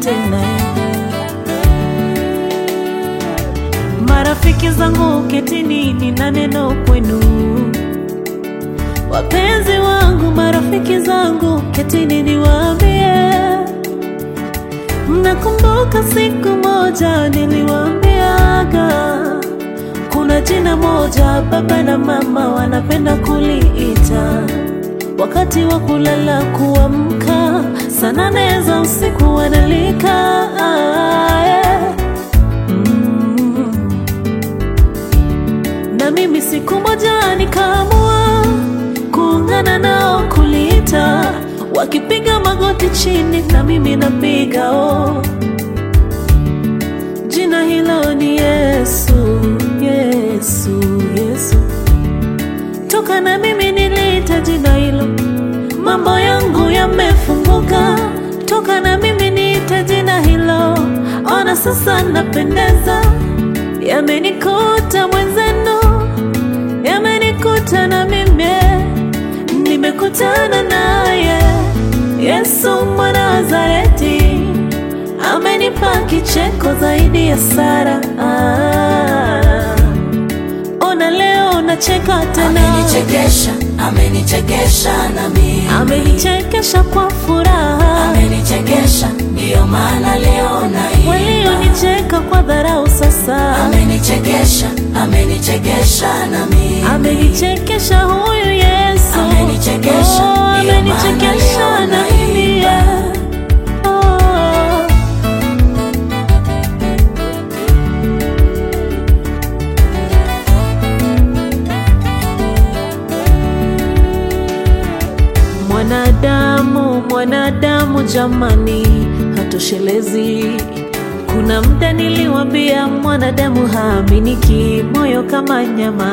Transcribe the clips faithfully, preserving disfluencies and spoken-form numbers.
tena. Marafiki zangu ketini, nina neno kwenu. Wapenzi wangu, marafiki zangu ketini, niwaambie. Mnakumbuka siku moja niliwaambiaga kuna jina moja baba na mama wanapenda kuliita wakati wa kulala kuamka, saa nane za usiku wanalika. mm. Na mimi siku moja nikaamua kuungana nao kuliita, wakipiga magoti chini na mimi napiga. oh. Jina hilo ni Yesu, Yesu, Yesu. Toka na mimi niliita jina hilo, mambo yangu yamefunguka. Toka na mimi niita jina hilo, ona sasa napendeza. Yamenikuta mwenzenu, yamenikuta na mimi, nimekutana naye Yesu mwana wa Nazareti. Amenipa kicheko zaidi ya Sara. ah. Ona leo nacheka tena. Amenichekesha, amenichekesha na mimi. Amenichekesha kwa furaha. Amenichekesha, ndiyo maana leo naimba. Walionicheka kwa dharau sasa. Amenichekesha, amenichekesha na mimi. Amenichekesha huyu Yesu. Amenichekesha, oh, ndiyo amenichekesha maana leo na mimi. naimba. Mwanadamu, mwanadamu jamani, hatoshelezi. Kuna muda niliwaambia mwanadamu haaminiki, moyo kama nyama.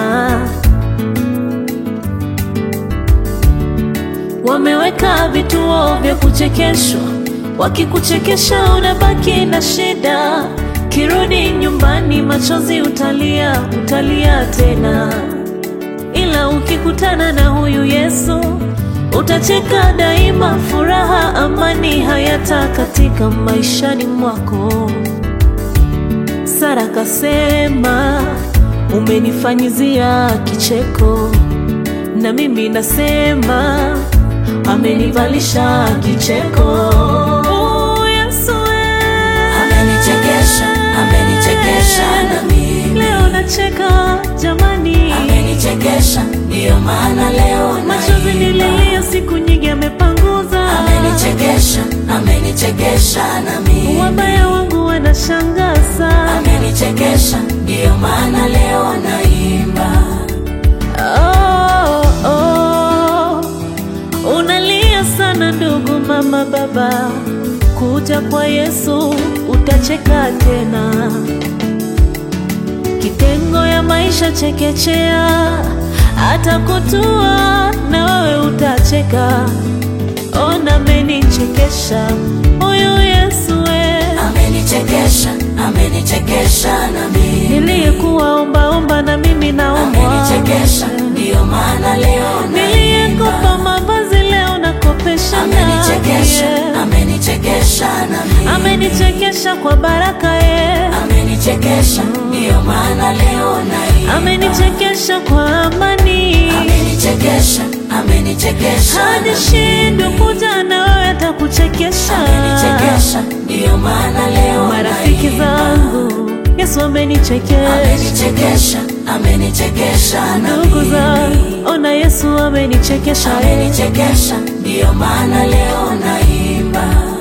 Wameweka vituo vya kuchekeshwa, wakikuchekesha unabaki na shida. Kirudi nyumbani machozi utalia, utalia tena. Ila ukikutana na huyu Yesu utacheka daima, furaha amani hayata katika maishani mwako. Sara kasema umenifanyizia kicheko, na mimi nasema amenivalisha kicheko. oh, Yesu Amenichekesha, amenichekesha na mimi. leo nacheka jamani. Amenichekesha, ndiyo maana leo Machozi naimba. nililia siku nyingi amepanguza. Amenichekesha, amenichekesha na mimi. Wabaya wangu wanashangaza. Amenichekesha, ndiyo maana leo naimba. oh, oh. Unalia sana ndugu, mama, baba, kuja kwa Yesu utacheka tena. Kitengo ya maisha chekechea, hata kutua na wewe utacheka. Ona amenichekesha huyu Yesu we. Amenichekesha, amenichekesha na mimi. Niliyekuwa omba omba na mimi naomba. Amenichekesha, ndiyo maana leo Niliyekopa naimba. mavazi leo nakopesha. Amenichekesha, amenichekesha na mimi. Amenichekesha kwa baraka ye. Amenichekesha, ndiyo maana leo naimba. Amenichekesha kwa amani. Amenichekesha, amenichekesha hadi na shindwe mimi. kuja na wewe atakuchekesha. Amenichekesha, ndiyo maana leo Marafiki naimba. zangu Yesu amenichekesha. Amenichekesha, amenichekesha na Ndugu mimi. zangu ona Yesu amenichekesha. Amenichekesha, ndiyo maana leo naimba.